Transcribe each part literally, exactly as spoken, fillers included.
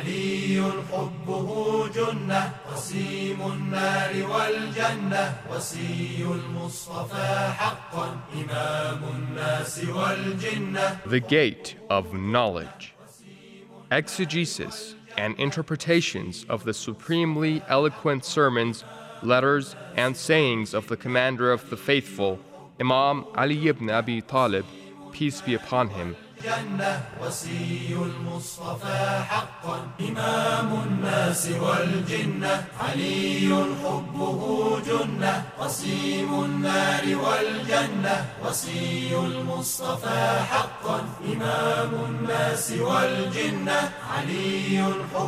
علي حبه جنة قسيم النار والجنة وصي المصطفى حقا إمام الناس والجنة. The Gate of Knowledge. Exegesis and interpretations of the supremely eloquent sermons, letters, and sayings of the Commander of the Faithful, Imam Ali ibn Abi Talib, peace be upon him. جنة وصي المصطفى حقا إمام الناس والجنة علي حبه جنة قسيم النار والجنة وصي المصطفى حقا إمام الناس والجنة علي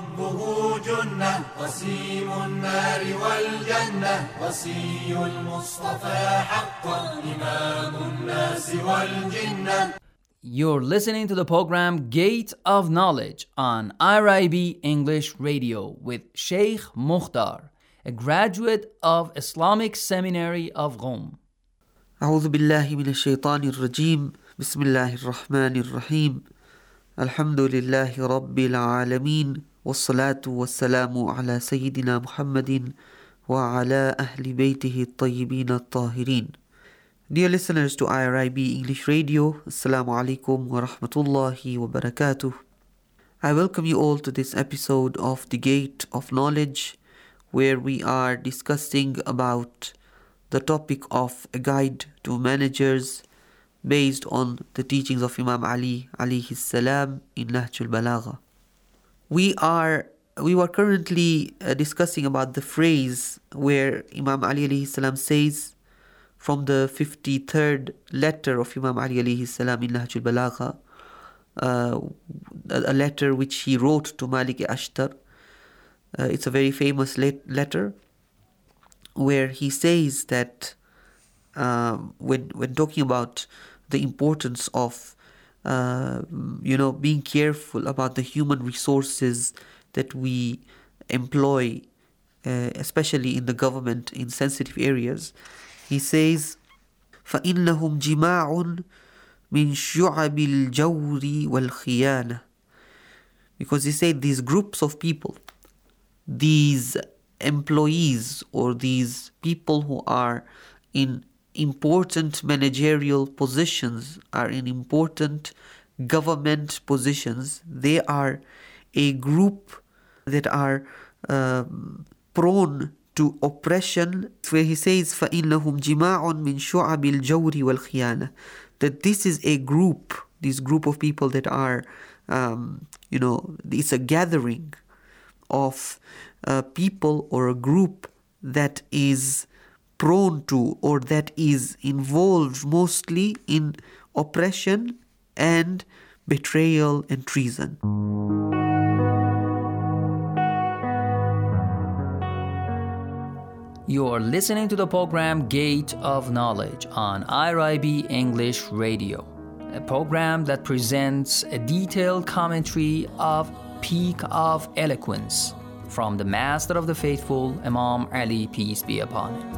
حبه جنة قسيم النار والجنة وصي المصطفى حقا إمام الناس والجنة. You're listening to the program Gate of Knowledge on I R I B English Radio with Sheikh Mukhtar, a graduate of Islamic Seminary of Qom. أعوذ بالله من الشيطان الرجيم بسم الله الرحمن الرحيم الحمد لله رب العالمين والصلاة والسلام على سيدنا محمد وعلى أهل بيته الطيبين الطاهرين. Dear listeners to I R I B English Radio, Assalamu alaikum wa rahmatullahi wa barakatuh. I welcome you all to this episode of The Gate of Knowledge, where we are discussing about the topic of a guide to managers based on the teachings of Imam Ali alayhi salam in Nahjul Balagha. We are we were currently uh, discussing about the phrase where Imam Ali alayhi salam says from the fifty-third letter of Imam Ali alayhi salam in Nahjul Balagha, uh, a letter which he wrote to Malik Ashtar. Uh, it's a very famous let- letter where he says that uh, when when talking about the importance of uh, you know being careful about the human resources that we employ, uh, especially in the government in sensitive areas. He says, فَإِنَّهُمْ جِمَاعٌ مِنْ شُعَبِ الْجَوْرِ وَالْخِيَانَةِ. Because he said these groups of people, these employees or these people who are in important managerial positions, are in important government positions, they are a group that are um, prone to oppression, where he says فَإِنَّهُمْ جِمَاعٌ مِنْ شُعَبِ الْجَوْرِ وَالْخِيَانَةِ, that this is a group, this group of people that are, um, you know, it's a gathering of uh, people or a group that is prone to or that is involved mostly in oppression and betrayal and treason. You're listening to the program Gate of Knowledge on I R I B English Radio, a program that presents a detailed commentary of Peak of Eloquence from the Master of the Faithful, Imam Ali, peace be upon him.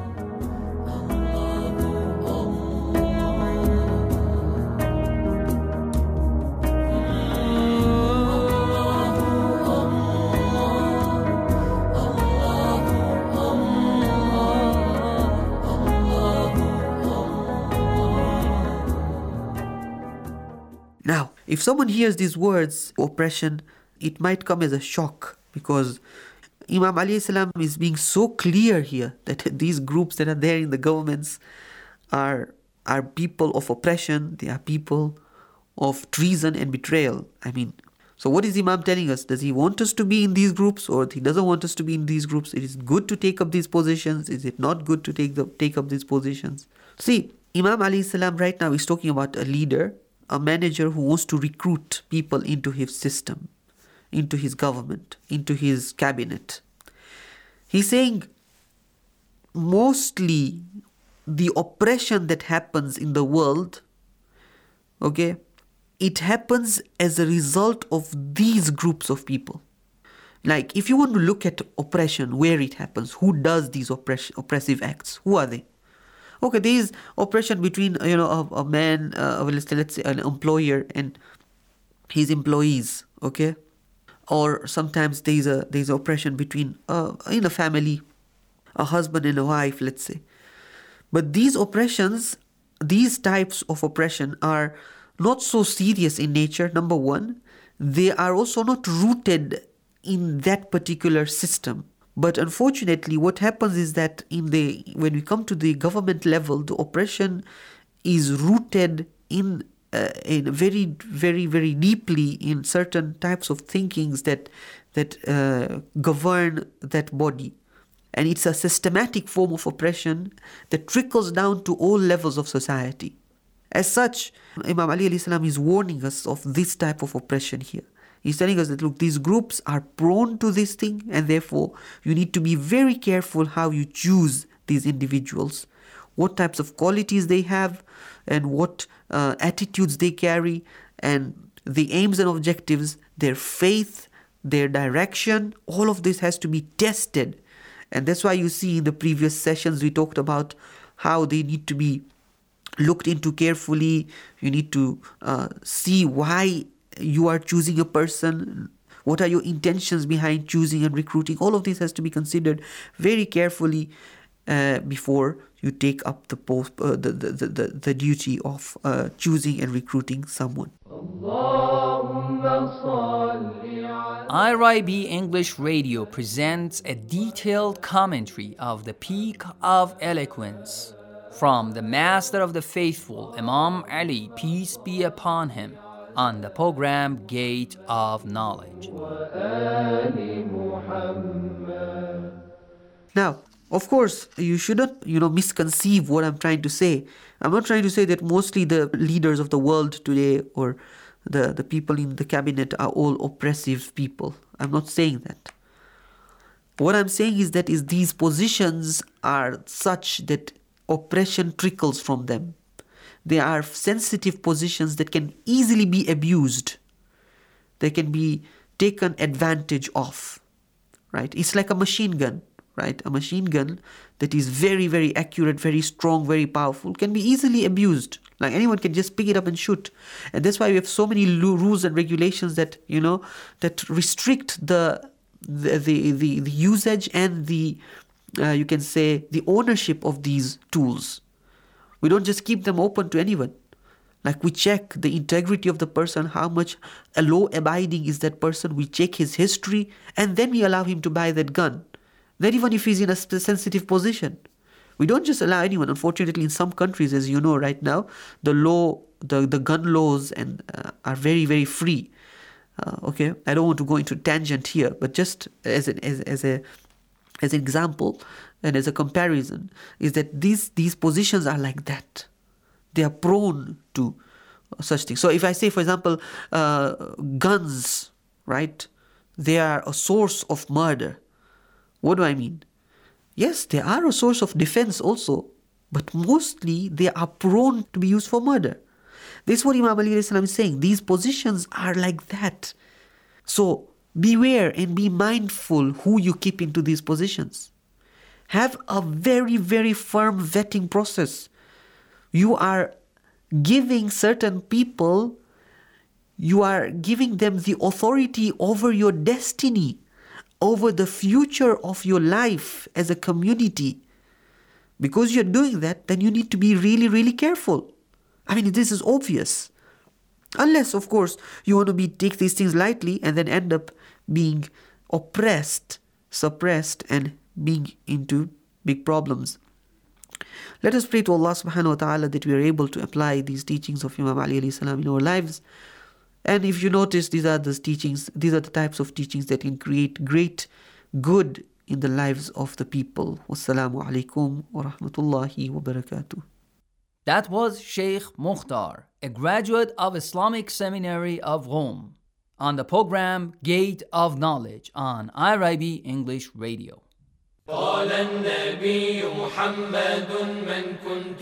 Now, if someone hears these words, oppression, it might come as a shock, because Imam Ali salam is being so clear here that these groups that are there in the governments are, are people of oppression, they are people of treason and betrayal. I mean, so what is Imam telling us? Does he want us to be in these groups, or he doesn't want us to be in these groups? It is good to take up these positions. Is it not good to take the, take up these positions? See, Imam Ali salam right now is talking about a leader, a manager who wants to recruit people into his system, into his government, into his cabinet. He's saying mostly the oppression that happens in the world, okay, it happens as a result of these groups of people. Like, if you want to look at oppression, where it happens, who does these oppress- oppressive acts, who are they? Okay, there is oppression between, you know, a, a man, uh, let's, let's say an employer and his employees, okay? or sometimes there's a there's oppression between uh, in a family, a husband and a wife, let's say. But these oppressions, these types of oppression are not so serious in nature, number one. They are also not rooted in that particular system. But unfortunately, what happens is that in the when we come to the government level, the oppression is rooted in uh, in very, very, very deeply in certain types of thinkings that that uh, govern that body. And it's a systematic form of oppression that trickles down to all levels of society. As such, Imam Ali alayhi salam is warning us of this type of oppression here. He's telling us that, look, these groups are prone to this thing, and therefore you need to be very careful how you choose these individuals, what types of qualities they have, and what uh, attitudes they carry, and the aims and objectives, their faith, their direction. All of this has to be tested. And that's why you see in the previous sessions we talked about how they need to be looked into carefully. You need to uh, see why you are choosing a person, what are your intentions behind choosing and recruiting. All of this has to be considered very carefully uh, before you take up the, post, uh, the, the, the, the, the duty of uh, choosing and recruiting someone. I R I B English Radio presents a detailed commentary of the Peak of Eloquence from the Master of the Faithful, Imam Ali, peace be upon him, on the program Gate of Knowledge. Now, of course, you shouldn't, you know, misconceive what I'm trying to say. I'm not trying to say that mostly the leaders of the world today or the, the people in the cabinet are all oppressive people. I'm not saying that. What I'm saying is that is these positions are such that oppression trickles from them. They are sensitive positions that can easily be abused. They can be taken advantage of, right? It's like a machine gun, right? A machine gun that is very, very accurate, very strong, very powerful, can be easily abused. Like anyone can just pick it up and shoot. And that's why we have so many rules and regulations that, you know, that restrict the the the, the, the usage and the, uh, you can say, the ownership of these tools. We don't just keep them open to anyone. Like we check the integrity of the person, how much law-abiding is that person. We check his history, and then we allow him to buy that gun. Not even if he's in a sensitive position. We don't just allow anyone. Unfortunately, in some countries, as you know right now, the law, the, the gun laws and uh, are very, very free. Uh, okay, I don't want to go into tangent here, but just as an as, as a as an example and as a comparison, is that these these positions are like that. They are prone to such things. So if I say, for example, uh, guns, right? They are a source of murder. What do I mean? Yes, they are a source of defense also, but mostly they are prone to be used for murder. This is what Imam Ali is saying. These positions are like that. So beware and be mindful who you keep into these positions. Have a very, very firm vetting process. You are giving certain people, you are giving them the authority over your destiny, over the future of your life as a community. Because you're doing that, then you need to be really, really careful. I mean, this is obvious. Unless, of course, you want to be take these things lightly and then end up being oppressed, suppressed, and being into big problems. Let us pray to Allah subhanahu wa ta'ala that we are able to apply these teachings of Imam Ali alayhi salam in our lives. And if you notice, these are the teachings, these are the types of teachings that can create great good in the lives of the people. Wassalamu alaikum wa rahmatullahi wa barakatuh. That was Sheikh Mukhtar, a graduate of Islamic Seminary of Rome, on the program Gate of Knowledge on I R I B English Radio. قال النبي محمد من كنت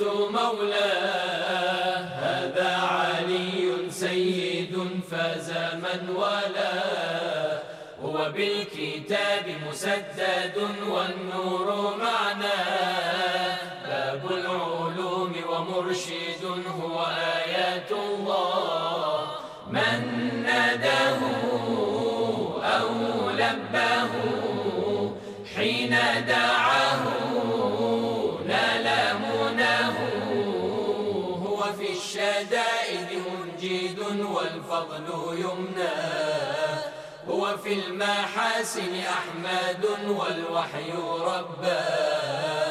مولاه هذا علي سيد فاز من والاه هو بالكتاب مسدد والنور معناه باب العلوم ومرشد هو آيات الله من ناداه أو لباه حين دعاه نال مناه. هو في الشدائد منجد والفضل يمناه. هو في المحاسن أحمد والوحي رباه.